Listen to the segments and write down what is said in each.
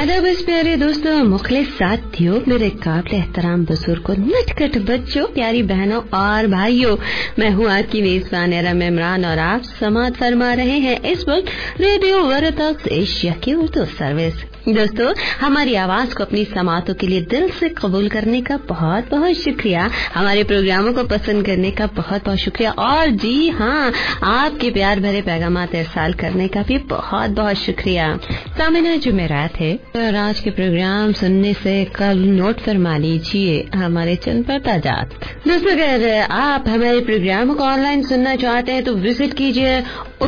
अदब प्यारे दोस्तों, मुखलिस साथियों, मेरे काबिल एहतराम बुजुर्गों, नटखट बच्चों, प्यारी बहनों और भाइयों, मैं हूँ आपकी मेजबान एरम इमरान और आप समाअत फरमा रहे हैं इस वक्त रेडियो वरदात एशिया की उर्दू सर्विस। दोस्तों, हमारी आवाज को अपनी समाअतों के लिए दिल से कबूल करने का बहुत बहुत शुक्रिया। हमारे प्रोग्रामों को पसंद करने का बहुत बहुत शुक्रिया और जी हाँ, आपके प्यार भरे पैगामात इरसाल करने का भी बहुत बहुत शुक्रिया। सामने जुमेरात है और आज के प्रोग्राम सुनने से कल नोट फरमा लीजिए हमारे चंद परताजात। दोस्तों, अगर आप हमारे प्रोग्राम को ऑनलाइन सुनना चाहते हैं तो विजिट कीजिए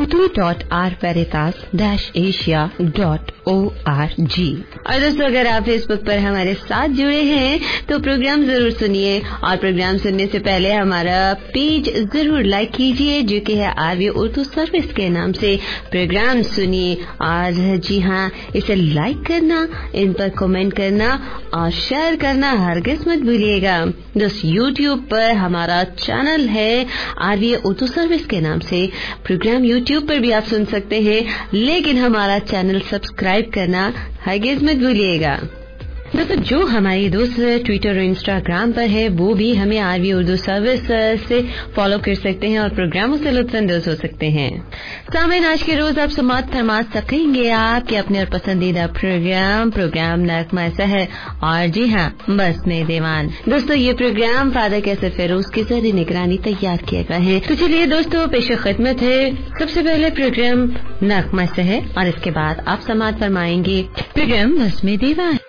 urdu.rveritas-asia.org। और दोस्तों, अगर आप फेसबुक पर हमारे साथ जुड़े हैं तो प्रोग्राम जरूर सुनिए और प्रोग्राम सुनने से पहले हमारा पेज जरूर लाइक कीजिए जो कि है आरवी उर्दू सर्विस के नाम से। प्रोग्राम सुनिए और जी हाँ, इसे लाइक करना, इन पर कमेंट करना और शेयर करना हरगिज मत भूलिएगा। दोस्तों, यूट्यूब पर हमारा चैनल है आरवी उर्दू सर्विस के नाम से। प्रोग्राम यूट्यूब पर भी आप सुन सकते हैं, लेकिन हमारा चैनल सब्सक्राइब करना हरगिज मत भूलिएगा। दोस्तों, जो हमारी दोस्त ट्विटर और इंस्टाग्राम पर है वो भी हमें आरवी उर्दू सर्विस से फॉलो कर सकते हैं और प्रोग्रामों से लुत्फानंदोज हो सकते हैं। सामईन, आज के रोज आप समाअत फरमा सकेंगे आपके अपने और पसंदीदा प्रोग्राम नगमा सहर और जी हाँ, मस्ने दीवान। दोस्तों, ये प्रोग्राम फादर कैसर फेरोज की जरिए निगरानी तैयार किए गए हैं। तो चलिए दोस्तों, पेश खिदमत है सबसे पहले प्रोग्राम नगमा सहर और इसके बाद आप समाअत फरमाएंगे प्रोग्राम मस्ने दीवान।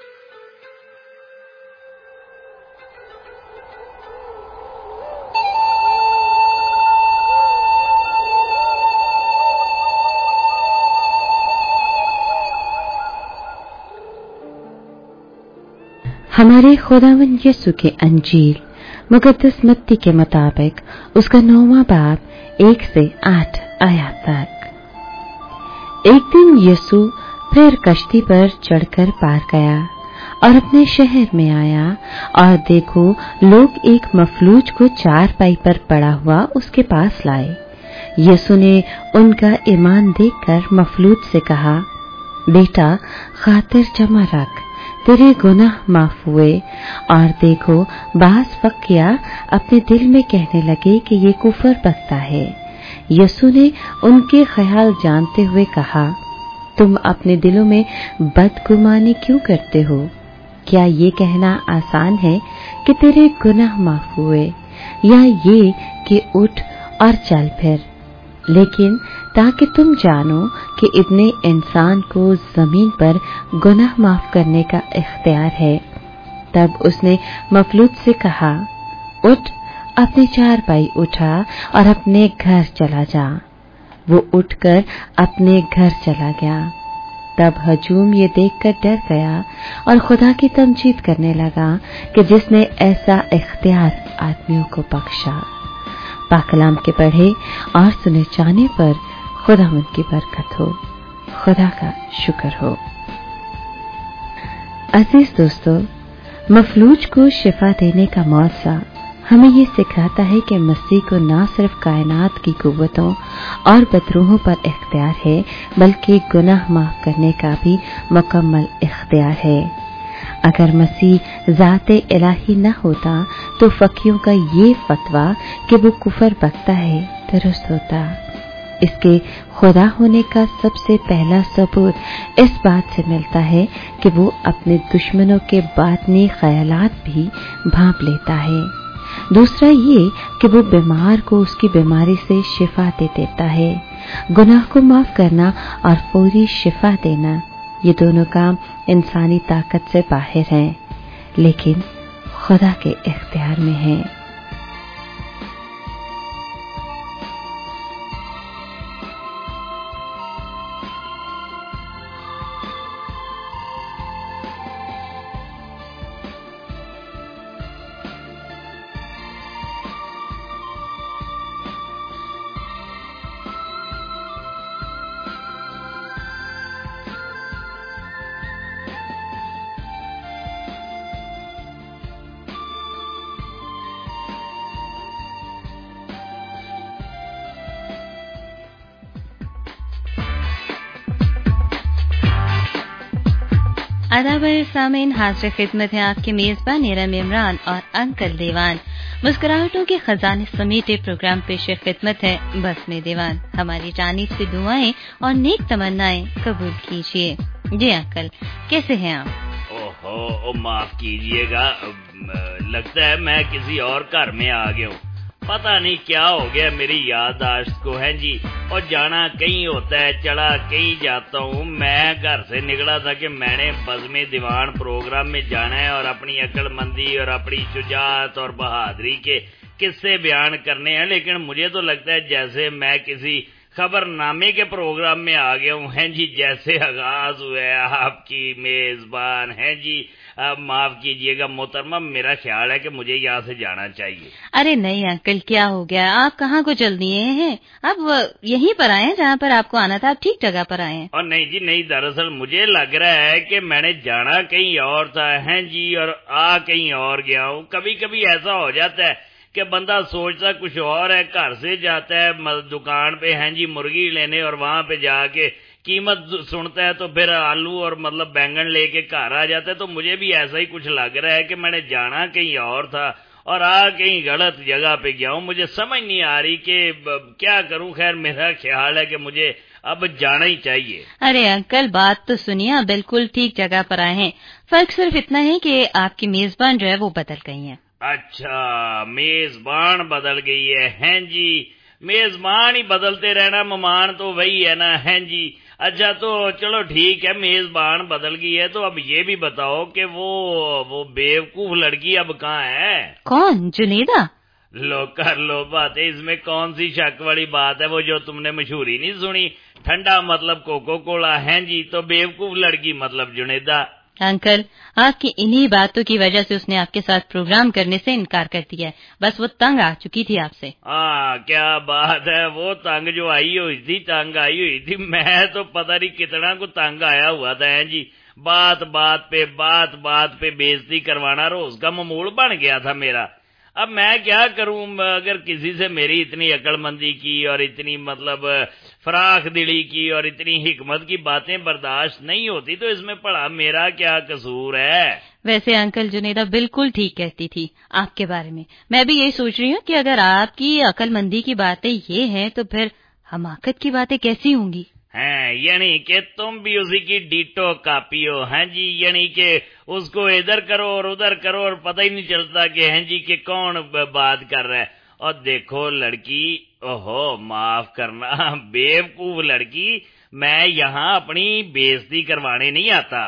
हमारे खुदावंद यीशु के अंजील मुकद्दस मत्ती के मुताबिक उसका 9वां बाब 1 से 8 आयत तक। एक दिन यीशु फिर कश्ती पर चढ़कर पार गया और अपने शहर में आया और देखो, लोग एक मफलूज को चारपाई पर पड़ा हुआ उसके पास लाए। यीशु ने उनका ईमान देखकर मफलूज से कहा, बेटा, खातिर जमा रख, तेरे गुनाह माफ हुए। और देखो, बास फकिया अपने दिल में कहने लगे कि ये कुफर बकता है। यीशु ने उनके ख्याल जानते हुए कहा, तुम अपने दिलों में बदगुमानी क्यों करते हो? क्या ये कहना आसान है कि तेरे गुनाह माफ हुए, या ये कि उठ और चल फिर? लेकिन ताकि तुम जानो कि इब्ने इंसान को जमीन पर गुनाह माफ करने का इख्तियार है। तब उसने मफलूज से कहा, उठ, अपने चारपाई उठा और अपने घर चला जा। वो उठकर अपने घर चला गया। तब हजूम ये देखकर डर गया और खुदा की तमजीद करने लगा कि जिसने ऐसा इख्तियार आदमियों को बख्शा। पाकलाम के पढ़े और सुने जाने पर खुदावंद की बरकत हो, खुदा का शुक्र हो। अजीज दोस्तों, मफलूज को शिफा देने का मौज़ा हमें ये सिखाता है कि मसीह को न सिर्फ कायनात की कुव्वतों और बदरूहों पर इख्तियार है, बल्कि गुनाह माफ करने का भी मुकम्मल इख्तियार है। अगर मसीह ज़ाते इलाही न होता तो फकीयों का ये फतवा कि वो कुफर बकता है दुरुस्त होता। इसके खुदा होने का सबसे पहला सबूत इस बात से मिलता है कि वो अपने दुश्मनों के बातनी ख्यालात भी भांप लेता है। दूसरा ये कि वो बीमार को उसकी बीमारी से शिफा दे देता है। गुनाह को माफ करना और फौरी शिफा देना, ये दोनों काम इंसानी ताकत से बाहर हैं, लेकिन खुदा के इख्तियार में हैं। आदाब सामीन, हाजिर खिदमत है आपके मेजबान इरम इमरान और अंकल देवान। मुस्कुराहटों के खजाने समेटे प्रोग्राम पेश खिदमत है बस में दीवान। हमारी जानिब से दुआएं और नेक तमन्नाएं कबूल कीजिए। जी अंकल, कैसे हैं आप? ओहो, माफ कीजिएगा, लगता है मैं किसी और घर में आ गया हूँ। पता नहीं क्या हो गया मेरी याददाश्त को है जी, और जाना कहीं होता है, चला कहीं जाता हूँ। मैं घर से निकला था कि मैंने बज़्म दीवान प्रोग्राम में जाना है और अपनी अक्लमंदी और अपनी शुजाअत और बहादुरी के किस्से बयान करने हैं, लेकिन मुझे तो लगता है जैसे मैं किसी खबरनामे के प्रोग्राम में आ गया हूँ हैं जी। जैसे आगाज हुआ है आपकी मेजबान हैं जी। माफ कीजिएगा मोहतरमा, मेरा ख्याल है कि मुझे यहाँ से जाना चाहिए। अरे नहीं अंकल, क्या हो गया? आप कहाँ को चल दिए हैं? आप यहीं पर आए हैं जहाँ पर आपको आना था, आप ठीक जगह पर आए हैं। और नहीं जी नहीं, दरअसल मुझे लग रहा है कि मैंने जाना कहीं और था हैं जी, और आ कहीं और गया हूँ। कभी कभी ऐसा हो जाता है कि बंदा सोचता कुछ और है, घर से जाता है दुकान पे हैं जी मुर्गी लेने, और वहां पे जाके कीमत सुनता है तो फिर आलू और बैंगन लेके घर आ जाता है। तो मुझे भी ऐसा ही कुछ लग रहा है कि मैंने जाना कहीं और था और आ कहीं गलत जगह पे गया हूँ। मुझे समझ नहीं आ रही कि क्या करूँ। खैर, मेरा ख्याल है कि मुझे अब जाना ही चाहिए। अरे अंकल, बात तो सुनिए, आप बिल्कुल ठीक जगह पर आए हैं। फर्क सिर्फ इतना है कि आपकी मेजबान जो है वो बदल गई है। अच्छा, मेजबान बदल गई है हैं जी। मेजबान ही बदलते रहना, मेहमान तो वही है ना हैं जी। अच्छा, तो चलो ठीक है, मेजबान बदल गई है, तो अब ये भी बताओ कि वो बेवकूफ लड़की अब कहाँ है? कौन? जुनेदा? लो कर लो बात, इसमें कौन सी शक वाली बात है? वो जो तुमने मशहूरी नहीं सुनी, ठंडा मतलब कोको कोला हैं जी, तो बेवकूफ लड़की मतलब जुनेदा। अंकल, आपकी इन्हीं बातों की वजह से उसने आपके साथ प्रोग्राम करने से इनकार कर दिया है। बस वो तंग आ चुकी थी आपसे। हाँ, क्या बात है, वो तंग जो आई हुई थी, मैं तो पता नहीं कितना को तंग आया हुआ था हैं जी। बात बात पे बेइज्जती करवाना रोज का मामूल बन गया था मेरा। अब मैं क्या करूं, अगर किसी से मेरी इतनी अक्लमंदी की और इतनी फराख दिली की और इतनी हिकमत की बातें बर्दाश्त नहीं होती, तो इसमें पड़ा मेरा क्या कसूर है? वैसे अंकल, जुनेदा बिल्कुल ठीक कहती थी आपके बारे में। मैं भी यही सोच रही हूँ कि अगर आपकी अक्लमंदी की बातें ये हैं तो फिर हमाकत की बातें कैसी होंगी? हैं, यानी कि तुम भी उसी की डीटो कापी हो हैं जी। यानी कि उसको इधर करो और उधर करो और पता ही नहीं चलता कि हैं जी कि कौन बात कर रहा है। और देखो लड़की, ओहो माफ करना बेवकूफ लड़की, मैं यहाँ अपनी बेइज्जती करवाने नहीं आता।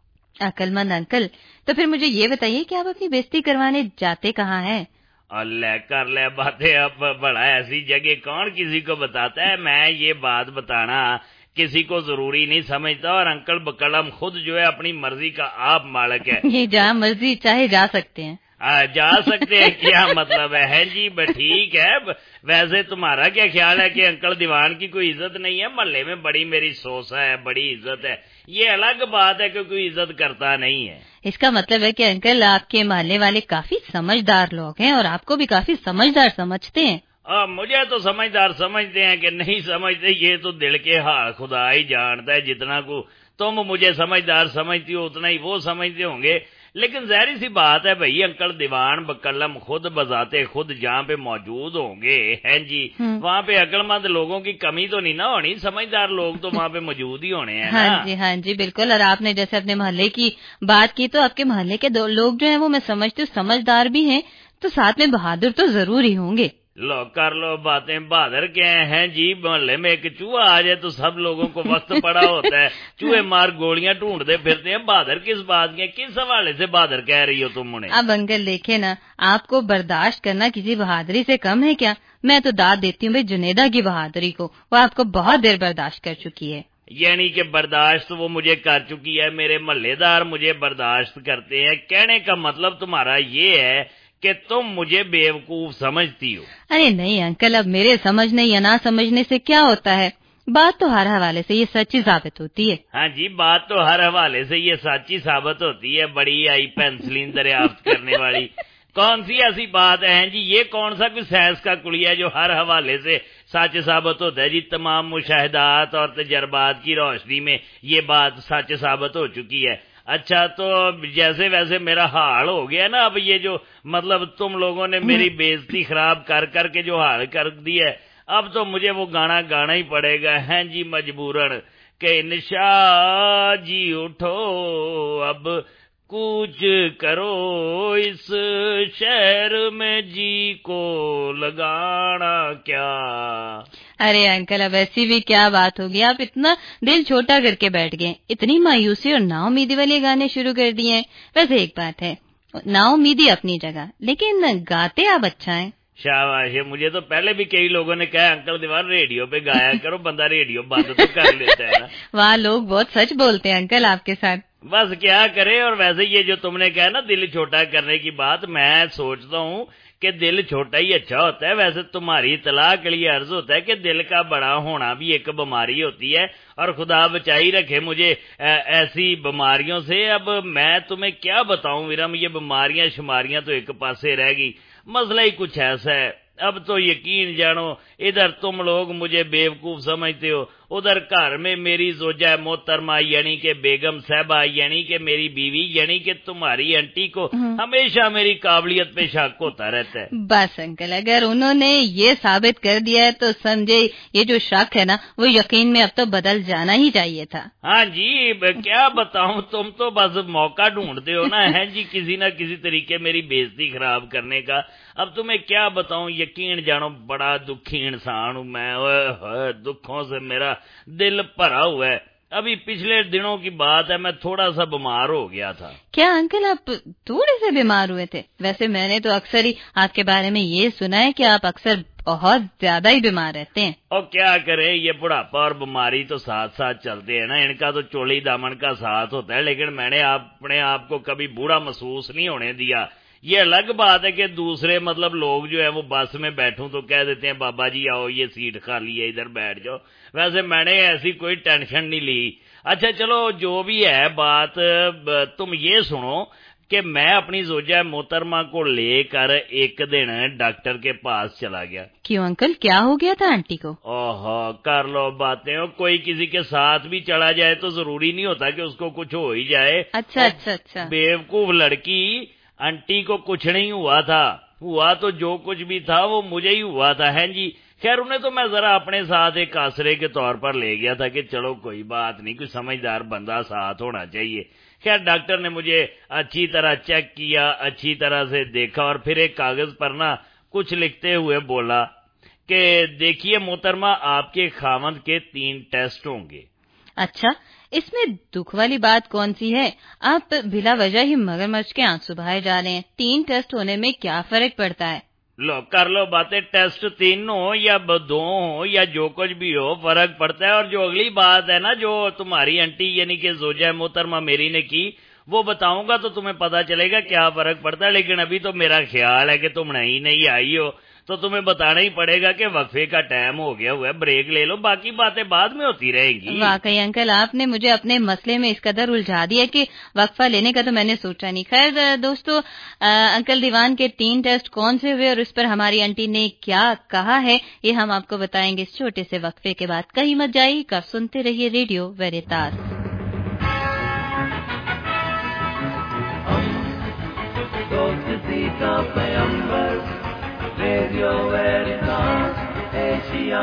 अक्लमंद अंकल, तो फिर मुझे ये बताइए कि आप अपनी बेइज्जती करवाने जाते कहाँ हैं? अल्लाह कर ले बातें, अब बड़ा ऐसी जगह कौन किसी को बताता है। मैं ये बात बताना किसी को जरूरी नहीं समझता, और अंकल बकलम खुद जो है अपनी मर्जी का आप मालिक है। ये जहाँ मर्जी चाहे जा सकते हैं। जा सकते हैं, क्या मतलब है जी? ठीक है। वैसे तुम्हारा क्या ख्याल है कि अंकल दीवान की कोई इज्जत नहीं है? महल्ले में बड़ी मेरी सोसा है, बड़ी इज्जत है। ये अलग बात है कि कोई इज्जत करता नहीं है। इसका मतलब है कि अंकल आपके मोहल्ले वाले काफी समझदार लोग हैं और आपको भी काफी समझदार समझते हैं। मुझे तो समझदार समझते हैं कि नहीं समझते, ये तो दिल के हाल खुदा ही जानता है। जितना को तुम मुझे समझदार समझती हो उतना ही वो समझते होंगे। लेकिन ज़ाहिर सी बात है भाई, अंकल दीवान बकलम खुद बजाते खुद जहाँ पे मौजूद होंगे हैं जी, वहाँ पे अक्लमंद लोगों की कमी तो नहीं ना होनी। समझदार लोग तो वहाँ पे मौजूद ही होने हैं ना। हाँ जी बिल्कुल। और आपने जैसे अपने मोहल्ले की बात की, तो आपके मोहल्ले के दो लोग जो हैं वो मैं समझती हूँ समझदार भी हैं, तो साथ में बहादुर तो जरूर ही होंगे। लो कर लो बातें, बहादुर क्या हैं जी? मोहल्ले में एक चूहा आ जाए तो सब लोगों को वक्त पड़ा होता है, चूहे मार गोलियां ढूंढते फिरते हैं। बहादुर किस बात के, किस हवाले से बहादुर कह रही हो तुम उन्हें? अब अंकल देखे ना, आपको बर्दाश्त करना किसी बहादुरी से कम है क्या? मैं तो दाद देती हूँ भाई जुनेदा की बहादुरी को, वो आपको बहुत देर बर्दाश्त कर चुकी है। यानी कि बर्दाश्त वो मुझे कर चुकी है, मेरे महल्लेदार मुझे बर्दाश्त करते हैं। कहने का मतलब तुम्हारा ये है कि तुम मुझे बेवकूफ समझती हो? अरे नहीं अंकल, अब मेरे समझने या ना समझने से क्या होता है, बात तो हर हवाले से ये सच्ची साबित होती है। हाँ जी, बात तो हर हवाले से ये सच्ची साबित होती है। बड़ी आई पेंसिलीन दरियाफ्त करने वाली कौन सी ऐसी बात है जी? ये कौन सा कोई साइंस का कुलिया जो हर हवाले से सच साबित होता है जी? तमाम मुशाहिदात और तजर्बात की रोशनी में ये बात सच साबित हो चुकी है। اچھا تو جیسے ویسے میرا حال ہو گیا نا، اب یہ جو مطلب تم لوگوں نے میری بےزتی خراب کر کر کے جو حال کر دی ہے، اب تو مجھے وہ گانا گانا ہی پڑے گا ہیں جی مجبوراً کہ نشا جی اٹھو اب کوچ کرو اس شہر میں جی کو لگانا کیا۔ ارے انکل اب ایسی بھی کیا بات ہوگی، آپ اتنا دل چھوٹا کر کے بیٹھ گئے، اتنی مایوسی اور نا امیدی والے گانے شروع کر دیے ہیں۔ ویسے ایک بات ہے، نا امیدی اپنی جگہ، لیکن گاتے آپ اچھا ہیں۔ شاباش ہے، مجھے تو پہلے بھی کئی لوگوں نے کہا انکل دیوان ریڈیو پہ گایا کرو، بندہ ریڈیو بند تو کر لیتا ہے نا۔ وہاں لوگ بہت سچ بولتے ہیں انکل آپ کے ساتھ۔ بس کیا کرے، اور ویسے یہ جو تم نے کہا نا دل چھوٹا کرنے کی بات، میں سوچتا ہوں کہ دل چھوٹا ہی اچھا ہوتا ہے۔ ویسے تمہاری اطلاع کے لیے عرض ہوتا ہے کہ دل کا بڑا ہونا بھی ایک بیماری ہوتی ہے، اور خدا بچائی رکھے مجھے ایسی بیماریوں سے۔ اب میں تمہیں کیا بتاؤں ویرم، یہ بیماریاں شماریاں تو ایک پاسے رہ گئی، مسئلہ ہی کچھ ایسا ہے۔ اب تو یقین جانو، ادھر تم لوگ مجھے بیوقوف سمجھتے ہو، ادھر گھر میں میری زوجہ محترمہ یعنی کہ بیگم صاحبہ یعنی کہ میری بیوی یعنی کہ تمہاری انٹی کو ہمیشہ میری قابلیت پہ شک ہوتا رہتا ہے۔ بس انکل اگر انہوں نے یہ ثابت کر دیا ہے تو سمجھے یہ جو شک ہے نا وہ یقین میں اب تو بدل جانا ہی چاہیے تھا۔ ہاں جی کیا بتاؤں، تم تو بس موقع ڈھونڈتے ہو نا ہے جی کسی نہ کسی طریقے میری بےزتی خراب کرنے کا۔ اب تمہیں کیا بتاؤں، یقین جانو بڑا دکھی انسان ہوں میں، دکھوں سے میرا دل بھرا ہوا ہے۔ ابھی پچھلے دنوں کی بات ہے، میں تھوڑا سا بیمار ہو گیا تھا۔ کیا انکل آپ تھوڑے سے بیمار ہوئے تھے؟ ویسے میں نے تو اکثر ہی آپ کے بارے میں یہ سنا ہے کہ آپ اکثر بہت زیادہ ہی بیمار رہتے ہیں۔ اور کیا کریں، یہ بڑھاپا اور بیماری تو ساتھ ساتھ چلتے ہیں نا، ان کا تو چولی دامن کا ساتھ ہوتا ہے، لیکن میں نے اپنے آپ کو کبھی بوڑھا محسوس نہیں ہونے دیا۔ یہ الگ بات ہے کہ دوسرے مطلب لوگ جو ہے وہ بس میں بیٹھوں تو کہہ دیتے ہیں بابا جی آؤ یہ سیٹ خالی ہے ادھر بیٹھ جاؤ، ویسے میں نے ایسی کوئی ٹینشن نہیں لی۔ اچھا چلو جو بھی ہے بات، تم یہ سنو کہ میں اپنی زوجہ محترمہ کو لے کر ایک دن ڈاکٹر کے پاس چلا گیا۔ کیوں انکل کیا ہو گیا تھا آنٹی کو؟ اوہو کر لو باتیں، کوئی کسی کے ساتھ بھی چلا جائے تو ضروری نہیں ہوتا کہ اس کو کچھ ہو ہی جائے۔ اچھا بیوقوف لڑکی، آنٹی کو کچھ نہیں ہوا تھا، ہوا تو جو کچھ بھی تھا وہ مجھے ہی ہوا تھا ہے جی۔ خیر انہیں تو میں ذرا اپنے ساتھ ایک آسرے کے طور پر لے گیا تھا کہ چلو کوئی بات نہیں، کوئی سمجھدار بندہ ساتھ ہونا چاہیے۔ خیر ڈاکٹر نے مجھے اچھی طرح چیک کیا، اچھی طرح سے دیکھا، اور پھر ایک کاغذ پر نا کچھ لکھتے ہوئے بولا کہ دیکھیے محترمہ آپ کے خاوند کے 3 ٹیسٹ ہوں گے۔ اچھا اس میں دکھ والی بات کون سی ہے؟ آپ بلا وجہ ہی مگرمچھ کے آنسو بہائے جا رہے ہیں، 3 ٹیسٹ ہونے میں کیا فرق پڑتا ہے؟ لو کر لو باتیں، ٹیسٹ 3 ہو یا 2 ہو یا جو کچھ بھی ہو فرق پڑتا ہے۔ اور جو اگلی بات ہے نا جو تمہاری انٹی یعنی کہ زوجہ محترمہ میری نے کی وہ بتاؤں گا تو تمہیں پتا چلے گا کیا فرق پڑتا ہے، لیکن ابھی تو میرا خیال ہے کہ تم نہیں آئی ہو تو تمہیں بتانا ہی پڑے گا کہ وقفے کا ٹائم ہو گیا ہوا ہے، بریک لے لو، باقی باتیں بعد میں ہوتی رہیں گی۔ واقعی انکل آپ نے مجھے اپنے مسئلے میں اس قدر الجھا دیا کہ وقفہ لینے کا تو میں نے سوچا نہیں۔ خیر دوستو، انکل دیوان کے 3 ٹیسٹ کون سے ہوئے اور اس پر ہماری انٹی نے کیا کہا ہے یہ ہم آپ کو بتائیں گے اس چھوٹے سے وقفے کے بعد۔ کہیں مت جائیے گا، سنتے رہیے radio Veritas. Radio Veritas Asia.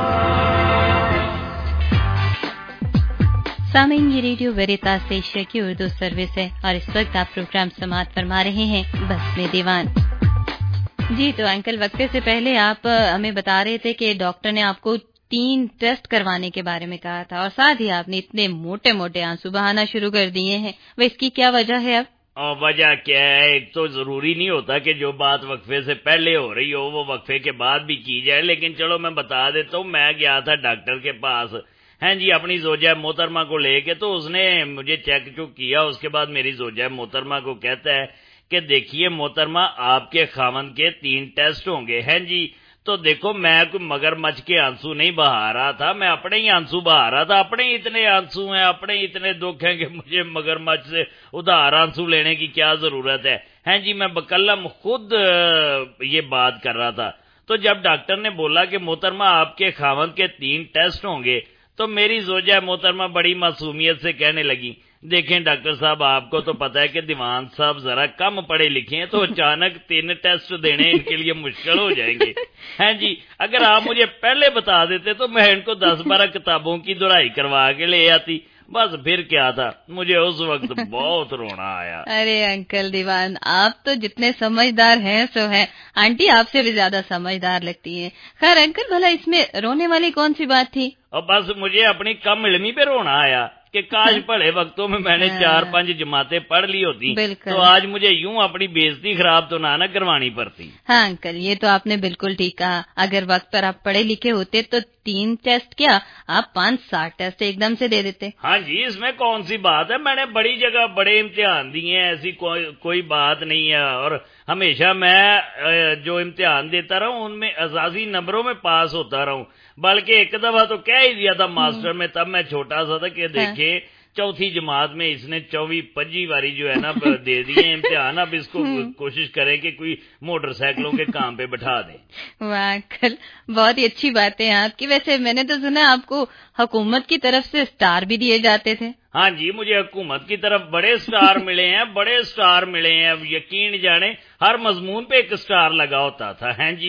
سامعین یہ ریڈیو ویریتاس ایشیا کی اردو سروس ہے اور اس وقت آپ پروگرام سماعت فرما رہے ہیں بس میں دیوان۔ جی تو انکل وقفے سے پہلے آپ ہمیں بتا رہے تھے کہ ڈاکٹر نے آپ کو 3 ٹیسٹ کروانے کے بارے میں کہا تھا اور ساتھ ہی آپ نے اتنے موٹے موٹے آنسو بہانا شروع کر دیے ہیں، وہ اس کی کیا وجہ ہے؟ اب وجہ کیا ہے، ایک تو ضروری نہیں ہوتا کہ جو بات وقفے سے پہلے ہو رہی ہو وہ وقفے کے بعد بھی کی جائے، لیکن چلو میں بتا دیتا ہوں۔ میں گیا تھا ڈاکٹر کے پاس ہیں جی اپنی زوجہ محترمہ کو لے کے، تو اس نے مجھے چیک کیا، اس کے بعد میری زوجہ محترمہ کو کہتا ہے کہ دیکھیے محترمہ آپ کے خاوند کے 3 ٹیسٹ ہوں گے ہیں جی۔ تو دیکھو میں کوئی مگرمچھ کے آنسو نہیں بہا رہا تھا، میں اپنے ہی آنسو بہا رہا تھا، اپنے ہی اتنے آنسو ہیں، اپنے ہی اتنے دکھ ہیں کہ مجھے مگرمچھ سے ادھار آنسو لینے کی کیا ضرورت ہے ہیں جی۔ میں بقلم خود یہ بات کر رہا تھا۔ تو جب ڈاکٹر نے بولا کہ محترمہ آپ کے خاوند کے 3 ٹیسٹ ہوں گے تو میری زوجہ محترمہ بڑی معصومیت سے کہنے لگی دیکھیں ڈاکٹر صاحب آپ کو تو پتا ہے کہ دیوان صاحب ذرا کم پڑھے لکھے ہیں تو اچانک 3 ٹیسٹ دینے ان کے لیے مشکل ہو جائیں گے. ہیں جی اگر آپ مجھے پہلے بتا دیتے تو میں ان کو 10-12 کتابوں کی دہرائی کروا کے لے آتی. بس پھر کیا تھا, مجھے اس وقت بہت رونا آیا. ارے انکل دیوان آپ تو جتنے سمجھدار ہیں سو ہیں, آنٹی آپ سے بھی زیادہ سمجھدار لگتی ہیں. خیر انکل بھلا اس میں رونے والی کون سی بات تھی؟ اور بس مجھے اپنی کم علمی پہ رونا آیا کہ کاش پڑھے وقتوں میں میں نے 4-5 جماعتیں پڑھ لی ہوتی تو آج مجھے یوں اپنی بےعزتی خراب تو نہ کروانی پڑتی. ہاں انکل یہ تو آپ نے بالکل ٹھیک کہا. اگر وقت پر آپ پڑھے لکھے ہوتے تو 3 ٹیسٹ کیا آپ 5-7 ٹیسٹ ایک دم سے دے دیتے. ہاں جی اس میں کون سی بات ہے, میں نے بڑی جگہ بڑے امتحان دیے ہیں, ایسی کوئی بات نہیں ہے. اور ہمیشہ میں جو امتحان دیتا رہا ہوں ان میں اساسی نمبروں میں پاس ہوتا رہا ہوں. بلکہ ایک دفعہ تو کہہ ہی دیا تھا ماسٹر میں, تب میں چھوٹا سا تھا کہ دیکھیں 4تھی جماعت میں اس نے 24-25 باری جو ہے نا دے دیے امتحان, اب اس کو کوشش کریں کہ کوئی موٹر سائیکلوں کے کام پہ بٹھا دیں. واہ انکل بہت ہی اچھی باتیں ہیں آپ کی. ویسے میں نے تو سنا آپ کو حکومت کی طرف سے اسٹار بھی دیے جاتے تھے. ہاں جی مجھے حکومت کی طرف بڑے سٹار ملے ہیں, بڑے سٹار ملے ہیں. اب یقین جانے ہر مضمون پہ ایک سٹار لگا ہوتا تھا. ہیں جی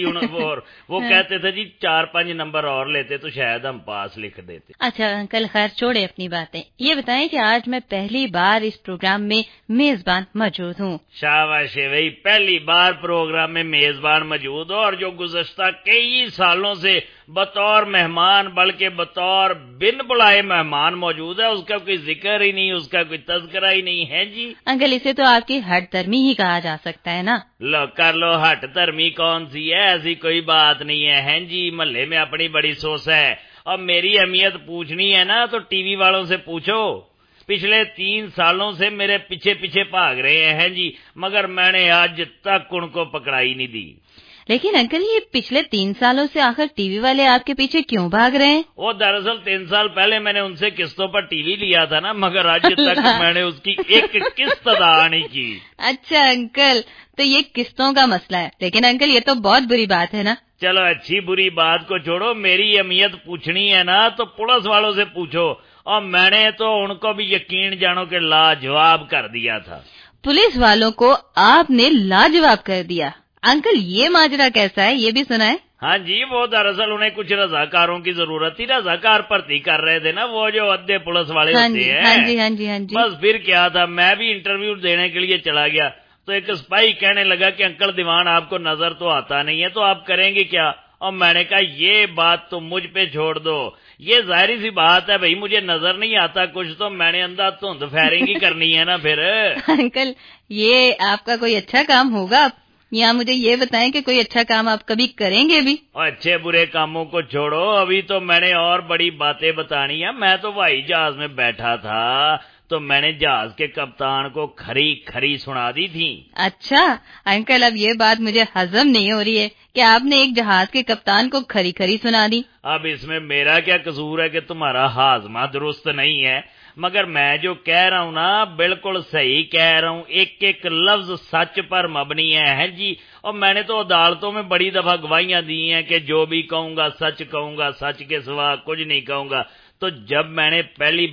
وہ کہتے تھے جی 4-5 نمبر اور لیتے تو شاید ہم پاس لکھ دیتے. اچھا انکل خیر چھوڑے اپنی باتیں, یہ بتائیں کہ آج میں پہلی بار اس پروگرام میں میزبان موجود ہوں. شاباش بھائی, پہلی بار پروگرام میں میزبان موجود ہو, اور جو گزشتہ کئی سالوں سے بطور مہمان بلکہ بطور بن بلائے مہمان موجود ہے, اس کا کوئی ذکر ہی نہیں, اس کا کوئی تذکرہ ہی نہیں ہے. جی انکل اسے تو آپ کی ہٹ دھرمی ہی کہا جا سکتا ہے نا. لو کر لو ہٹ دھرمی کون سی ہے, ایسی کوئی بات نہیں ہے. ہیں جی محلے میں اپنی بڑی سوس ہے, اور میری اہمیت پوچھنی ہے نا تو ٹی وی والوں سے پوچھو. پچھلے 3 سالوں سے میرے پیچھے بھاگ رہے ہیں جی, مگر میں نے آج تک ان کو پکڑائی نہیں دی. لیکن انکل یہ پچھلے 3 سالوں سے آخر ٹی وی والے آپ کے پیچھے کیوں بھاگ رہے ہیں؟ وہ دراصل 3 سال پہلے میں نے ان سے قسطوں پر ٹی وی لیا تھا نا, مگر آج تک میں نے اس کی ایک قسط ادا نہیں کی. اچھا انکل تو یہ قسطوں کا مسئلہ ہے, لیکن انکل یہ تو بہت بری بات ہے نا. چلو اچھی بری بات کو چھوڑو, میری اہمیت پوچھنی ہے نا تو پولیس والوں سے پوچھو, اور میں نے تو ان کو بھی یقین جانو کہ لاجواب کر دیا تھا. پولیس والوں کو آپ نے لاجواب کر دیا؟ انکل یہ ماجرا کیسا ہے, یہ بھی سنا ہے. ہاں جی وہ دراصل انہیں کچھ رضاکاروں کی ضرورت تھی, رضاکار بھرتی کر رہے تھے نا وہ جو ادھے پولیس والے ہوتے ہیں. ہاں جی ہاں جی ہاں جی. بس پھر کیا تھا, میں بھی انٹرویو دینے کے لیے چلا گیا تو ایک سپاہی کہنے لگا کہ انکل دیوان آپ کو نظر تو آتا نہیں ہے, تو آپ کریں گے کیا؟ اور میں نے کہا یہ بات تو مجھ پہ چھوڑ دو, یہ ظاہری سی بات ہے بھائی, مجھے نظر نہیں آتا کچھ تو میں نے اندھا دھند فائرنگ ہی کرنی ہے نا پھر. انکل یہ آپ کا کوئی اچھا کام ہوگا, یا مجھے یہ بتائیں کہ کوئی اچھا کام آپ کبھی کریں گے بھی؟ اچھے برے کاموں کو چھوڑو, ابھی تو میں نے اور بڑی باتیں بتانی ہیں. میں تو ہوائی جہاز میں بیٹھا تھا تو میں نے جہاز کے کپتان کو کھری سنا دی تھی. اچھا انکل اب یہ بات مجھے ہضم نہیں ہو رہی ہے کہ آپ نے ایک جہاز کے کپتان کو کھری سنا دی. اب اس میں میرا کیا قصور ہے کہ تمہارا ہاضمہ درست نہیں ہے, مگر میں جو کہہ رہا ہوں نا بالکل صحیح کہہ رہا ہوں, ایک لفظ سچ پر مبنی ہے جی. اور میں نے تو عدالتوں میں بڑی دفعہ گواہیاں دی ہیں کہ جو بھی کہوں گا سچ کہوں گا, سچ کے سوا کچھ نہیں کہوں گا. تو جب میں نے پہلی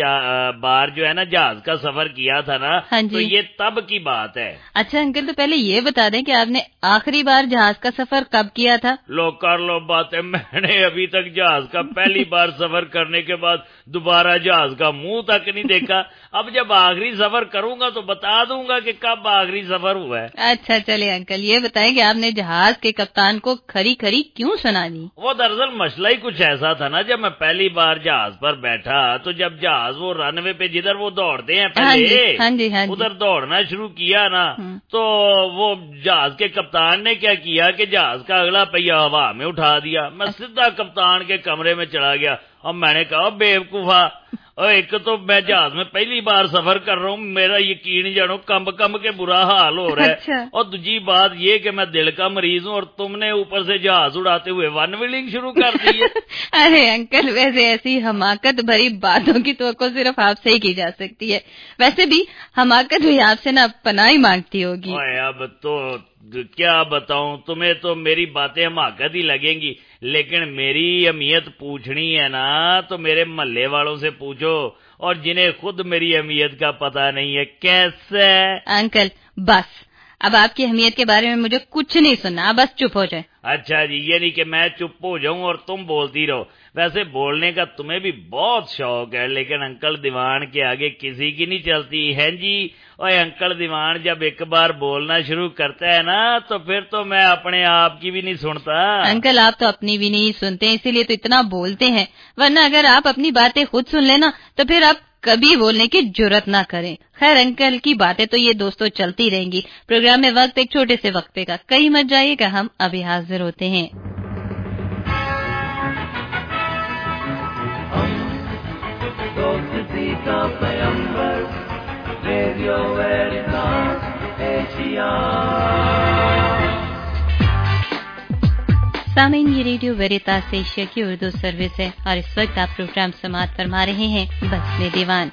بار جو ہے نا جہاز کا سفر کیا تھا نا, تو یہ تب کی بات ہے. اچھا انکل تو پہلے یہ بتا دیں کہ آپ نے آخری بار جہاز کا سفر کب کیا تھا؟ لو کر لو باتیں, میں نے ابھی تک جہاز کا پہلی بار سفر کرنے کے بعد دوبارہ جہاز کا منہ تک نہیں دیکھا. اب جب آخری سفر کروں گا تو بتا دوں گا کہ کب آخری سفر ہوا ہے. اچھا چلے انکل یہ بتائیں کہ آپ نے جہاز کے کپتان کو کھری کیوں سنا دی؟ وہ دراصل مسئلہ ہی کچھ ایسا تھا نا, جب میں پہلی بار جہاز پر بیٹھا تو جب جہاز وہ رن وے پہ جدھر وہ دوڑتے ہیں پہلے ادھر دوڑنا شروع کیا نا, تو وہ جہاز کے کپتان نے کیا کیا کہ جہاز کا اگلا پہیہ ہوا میں اٹھا دیا. میں سیدھا کپتان کے کمرے میں چلا گیا, اور میں نے کہا بے وقوفا, اور ایک تو میں جہاز میں پہلی بار سفر کر رہا ہوں, میرا یقین جانو کمب کے برا حال ہو رہا ہے. اور دوسری بات یہ کہ میں دل کا مریض ہوں, اور تم نے اوپر سے جہاز اڑاتے ہوئے ون ویلنگ شروع کر دی ہے. ارے انکل ویسے ایسی حماقت بھری باتوں کی توقع صرف آپ سے ہی کی جا سکتی ہے. ویسے بھی حماقت بھی آپ سے نا پناہ ہی مانگتی ہوگی. اب تو کیا بتاؤں تمہیں، تو میری باتیں حماقت ہی لگیں گی، لیکن میری اہمیت پوچھنی ہے نا تو میرے محلے والوں سے پوچھو، اور جنہیں خود میری اہمیت کا پتہ نہیں ہے۔ کیسے؟ انکل بس، اب آپ کی اہمیت کے بارے میں مجھے کچھ نہیں سننا، بس چپ ہو جائے۔ اچھا جی، یہ نہیں کہ میں چپ ہو جاؤں اور تم بولتی رہو۔ ویسے بولنے کا تمہیں بھی بہت شوق ہے، لیکن انکل دیوان کے آگے کسی کی نہیں چلتی ہے جی۔ اور انکل دیوان جب ایک بار بولنا شروع کرتا ہے نا تو پھر تو میں اپنے آپ کی بھی نہیں سنتا۔ انکل آپ تو اپنی بھی نہیں سنتے، اسی لیے تو اتنا بولتے ہیں، ورنہ اگر آپ اپنی باتیں خود سن لینا تو پھر آپ کبھی بولنے کی جرت نہ کریں۔ خیر انکل کی باتیں تو یہ دوستوں چلتی رہیں گی۔ پروگرام میں وقت ایک چھوٹے سے وقفے کا، کہیں مت جائیے گا، ہم ابھی حاضر ہوتے ہیں۔ سامعین، یہ ریڈیو ویریتاس ایشیا کی اردو سروس ہے اور اس وقت آپ پروگرام سماعت فرما رہے ہیں بس میں دیوان۔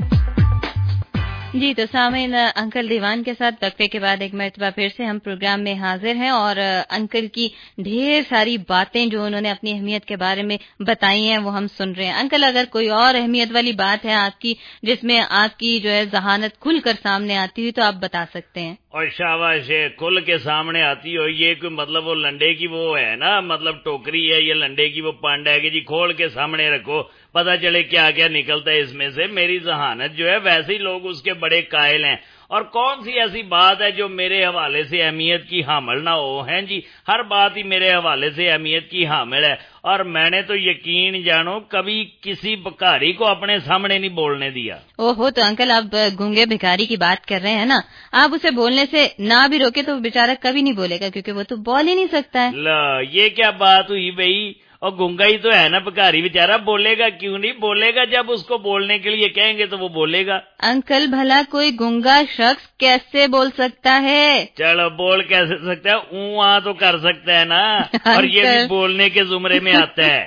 جی تو سامعین، انکل دیوان کے ساتھ وقفے کے بعد ایک مرتبہ پھر سے ہم پروگرام میں حاضر ہیں، اور انکل کی ڈھیر ساری باتیں جو انہوں نے اپنی اہمیت کے بارے میں بتائی ہیں وہ ہم سن رہے ہیں۔ انکل اگر کوئی اور اہمیت والی بات ہے آپ کی جس میں آپ کی جو ہے ذہانت کھل کر سامنے آتی ہوئی تو آپ بتا سکتے ہیں۔ اور شاباش، کھل کے سامنے آتی ہو، یہ کوئی مطلب وہ لنڈے کی وہ ہے نا، مطلب ٹوکری ہے، یہ لنڈے کی وہ پانڈ ہے کہ جی کھول کے سامنے رکھو پتہ چلے کیا کیا نکلتا ہے اس میں سے۔ میری ذہانت جو ہے ویسے ہی لوگ اس کے بڑے قائل ہیں، اور کون سی ایسی بات ہے جو میرے حوالے سے اہمیت کی حامل نہ ہو ہیں جی، ہر بات ہی میرے حوالے سے اہمیت کی حامل ہے، اور میں نے تو یقین جانو کبھی کسی بھکاری کو اپنے سامنے نہیں بولنے دیا۔ اوہو، تو انکل آپ گونگے بھکاری کی بات کر رہے ہیں نا، آپ اسے بولنے سے نہ بھی روکے تو بیچارہ کبھی نہیں بولے گا کیونکہ وہ تو بول ہی نہیں سکتا ہے۔ یہ کیا بات ہوئی بھائی، اور گونگا ہی تو ہے نا بھکاری، بیچارہ بولے گا کیوں نہیں؟ بولے گا، جب اس کو بولنے کے لیے کہیں گے تو وہ بولے گا۔ انکل بھلا کوئی گونگا شخص کیسے بول سکتا ہے؟ چلو بول کیسے سکتا ہے، اوں تو کر سکتا ہے نا، اور یہ بھی بولنے کے زمرے میں آتا ہے۔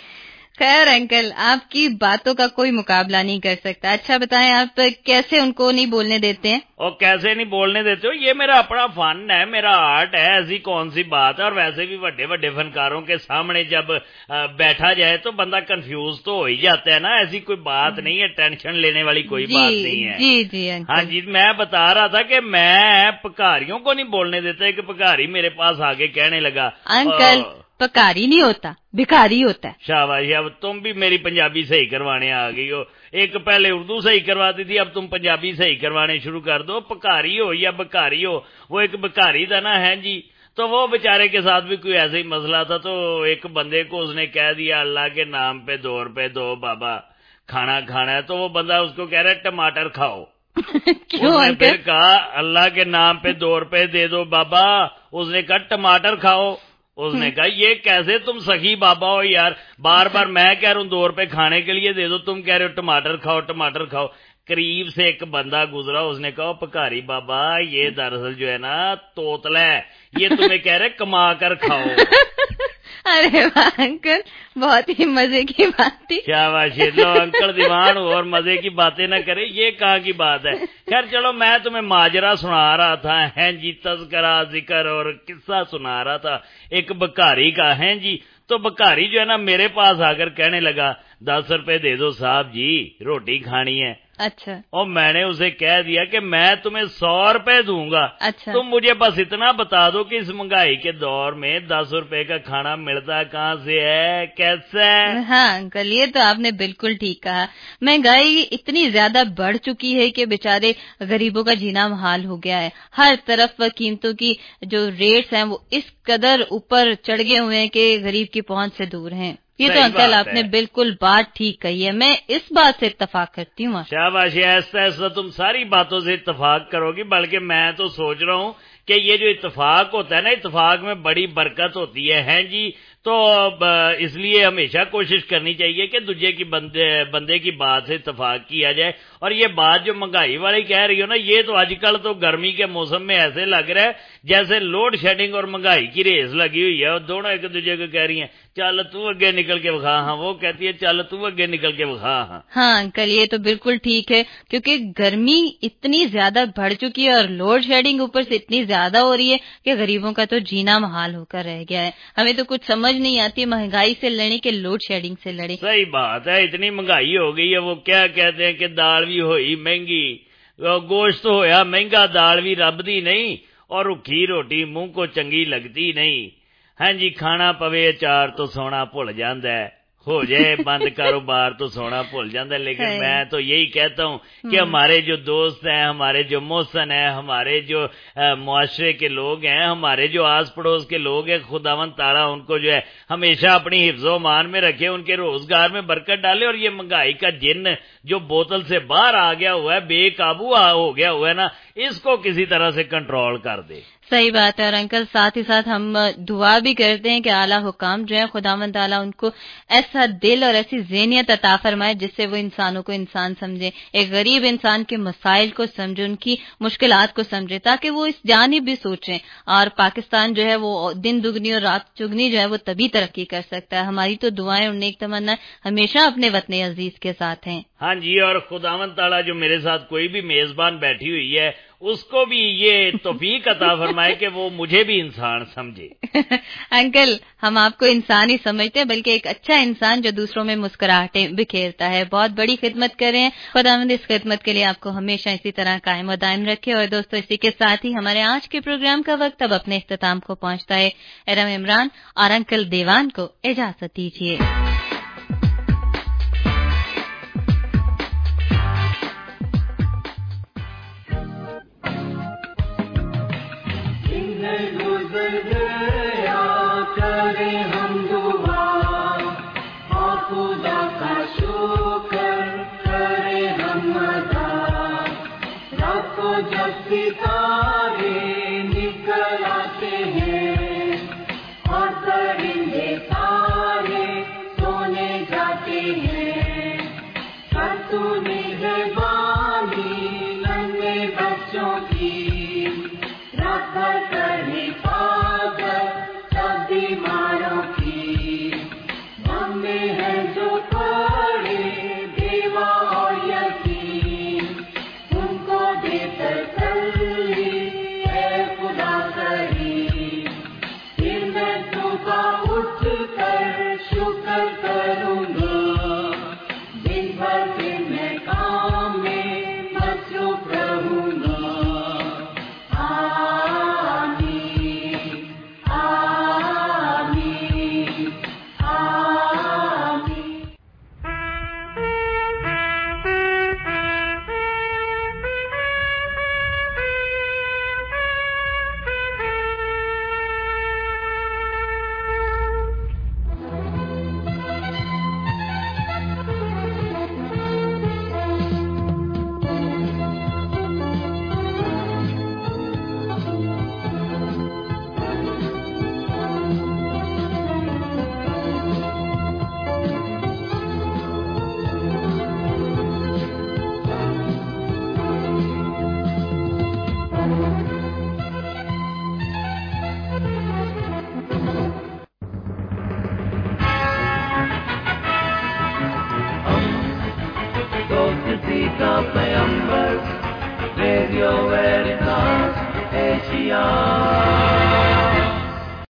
خیر انکل، آپ کی باتوں کا کوئی مقابلہ نہیں کر سکتا۔ اچھا بتائیں، آپ کیسے ان کو نہیں بولنے دیتے ہیں؟ اور کیسے نہیں بولنے دیتے ہو؟ یہ میرا اپنا فن ہے، میرا آرٹ ہے، ایسی کون سی بات ہے؟ اور ویسے بھی بڑے بڑے فنکاروں کے سامنے جب بیٹھا جائے تو بندہ کنفیوز تو ہو ہی جاتا ہے نا، ایسی کوئی بات نہیں ہے، ٹینشن لینے والی کوئی بات نہیں ہے۔ جی جی انکل، ہاں جی، میں بتا رہا تھا کہ میں پکاریوں کو نہیں بولنے دیتا۔ ایک پکاری میرے پاس آگے کہنے لگا، انکل پکاری نہیں ہوتا، بھکاری ہوتا ہے۔ شاباش، اب تم بھی میری پنجابی صحیح کروانے آ گئی ہو۔ ایک پہلے اردو صحیح کرواتی تھی، اب تم پنجابی صحیح کروانے شروع کر دو۔ پکاری ہو یا بکاری ہو، وہ ایک بکاری تھا نا ہے جی، تو وہ بیچارے کے ساتھ بھی کوئی ایسا ہی مسئلہ تھا، تو ایک بندے کو اس نے کہہ دیا اللہ کے نام پہ 2 روپے دو بابا، کھانا کھانا ہے، تو وہ بندہ اس کو کہہ رہا ہے ٹماٹر کھاؤ۔ کیوں اس نے انکل؟ پھر کہا اللہ کے نام پہ 2 روپے دے دو بابا، اس نے کہا ٹماٹر کھاؤ۔ اس نے کہا یہ کیسے تم سخی بابا ہو یار، بار بار میں کہہ رہا ہوں 2 روپے کھانے کے لیے دے دو، تم کہہ رہے ہو ٹماٹر کھاؤ ٹماٹر کھاؤ۔ قریب سے ایک بندہ گزرا، اس نے کہا پکاری بابا یہ دراصل جو ہے نا توتلا ہے، یہ تمہیں کہہ رہے کما کر کھاؤ۔ ارے واہ انکل، بہت ہی مزے کی بات تھی۔ شاباش، لو انکل دیوان ہو اور مزے کی باتیں نہ کرے، یہ کہاں کی بات ہے؟ خیر چلو، میں تمہیں ماجرا سنا رہا تھا ہیں جی، تذکرہ ذکر اور قصہ سنا رہا تھا ایک بکاری کا ہیں جی۔ تو بکاری جو ہے نا میرے پاس آ کر کہنے لگا 10 روپے دے دو صاحب جی، روٹی کھانی ہے۔ اچھا، اور میں نے اسے کہہ دیا کہ میں تمہیں 100 روپے دوں گا، اچھا، تم مجھے بس اتنا بتا دو کہ اس مہنگائی کے دور میں 10 روپے کا کھانا ملتا کہاں سے ہے، کیسے؟ ہاں انکل، یہ تو آپ نے بالکل ٹھیک کہا۔ مہنگائی اتنی زیادہ بڑھ چکی ہے کہ بیچارے غریبوں کا جینا محال ہو گیا ہے۔ ہر طرف قیمتوں کی جو ریٹس ہیں وہ اس قدر اوپر چڑھ گئے ہوئے ہیں کہ غریب کی پہنچ سے دور ہیں۔ یہ تو انکل آپ نے بالکل بات ٹھیک کہی ہے، میں اس بات سے اتفاق کرتی ہوں۔ شاباش، ایسا ایسا تم ساری باتوں سے اتفاق کرو گی، بلکہ میں تو سوچ رہا ہوں کہ یہ جو اتفاق ہوتا ہے نا، اتفاق میں بڑی برکت ہوتی ہے ہیں جی، تو اس لیے ہمیشہ کوشش کرنی چاہیے کہ دوسرے کی بندے کی بات سے اتفاق کیا جائے، اور یہ بات جو مہنگائی والی کہہ رہی ہو نا، یہ تو آج کل تو گرمی کے موسم میں ایسے لگ رہا ہے جیسے لوڈ شیڈنگ اور مہنگائی کی ریس لگی ہوئی ہے، اور دونوں ایک دوسرے کو کہہ رہی ہیں چل تو اگے نکل کے بخا، ہاں وہ کہتی ہے چل تو اگے نکل کے بخا۔ ہاں انکل یہ تو بالکل ٹھیک ہے، کیونکہ گرمی اتنی زیادہ بڑھ چکی ہے اور لوڈ شیڈنگ اوپر سے اتنی زیادہ ہو رہی ہے کہ غریبوں کا تو جینا محال ہو کر رہ گیا ہے۔ ہمیں تو کچھ سمجھ نہیں آتی مہنگائی سے لڑیں کہ لوڈ شیڈنگ سے لڑیں۔ صحیح بات ہے، اتنی مہنگائی ہو گئی ہے، وہ کیا کہتے ہیں کہ دال بھی ہوئی مہنگی، گوشت ہویا مہنگا، دال بھی رب دی نہیں، اور رکھی روٹی منہ کو چنگی لگتی نہیں۔ ہاں جی، کھانا پوے اچار تو سونا بھول جاندہ ہے، ہو جائے بند کاروبار تو سونا بھول جاندہ ہے۔ لیکن میں تو یہی کہتا ہوں کہ ہمارے جو دوست ہیں، ہمارے جو محسن ہیں، ہمارے جو معاشرے کے لوگ ہیں، ہمارے جو آس پڑوس کے لوگ ہیں، خداوند تعالیٰ ان کو جو ہے ہمیشہ اپنی حفظ و امان میں رکھے، ان کے روزگار میں برکت ڈالے، اور یہ مہنگائی کا جن جو بوتل سے باہر آ گیا ہوا ہے، بے قابو ہو گیا ہوا ہے نا، اس کو کسی طرح سے کنٹرول کر دے۔ صحیح بات ہے، اور انکل ساتھ ہی ساتھ ہم دعا بھی کرتے ہیں کہ اعلیٰ حکام جو ہے خداوند تعالیٰ ان کو ایسا دل اور ایسی ذہنیت عطا فرمائے جس سے وہ انسانوں کو انسان سمجھے، ایک غریب انسان کے مسائل کو سمجھے، ان کی مشکلات کو سمجھے، تاکہ وہ اس جانب بھی سوچیں، اور پاکستان جو ہے وہ دن دگنی اور رات چگنی جو ہے وہ تبھی ترقی کر سکتا ہے۔ ہماری تو دعائیں اور نیک تمنا ہمیشہ اپنے وطن عزیز کے ساتھ ہیں۔ ہاں جی، اور خداوند تعالیٰ جو میرے ساتھ کوئی بھی میزبان بیٹھی ہوئی ہے اس کو بھی یہ توفیق عطا فرمائے کہ وہ مجھے بھی انسان سمجھے۔ انکل ہم آپ کو انسان ہی سمجھتے ہیں، بلکہ ایک اچھا انسان جو دوسروں میں مسکراہٹیں بکھیرتا ہے۔ بہت بڑی خدمت کر رہے ہیں، خداوند اس خدمت کے لیے آپ کو ہمیشہ اسی طرح قائم و دائم رکھے۔ اور دوستو اسی کے ساتھ ہی ہمارے آج کے پروگرام کا وقت اب اپنے اختتام کو پہنچتا ہے۔ ارم عمران اور انکل دیوان کو اجازت دیجیے۔ گزر گیا کرے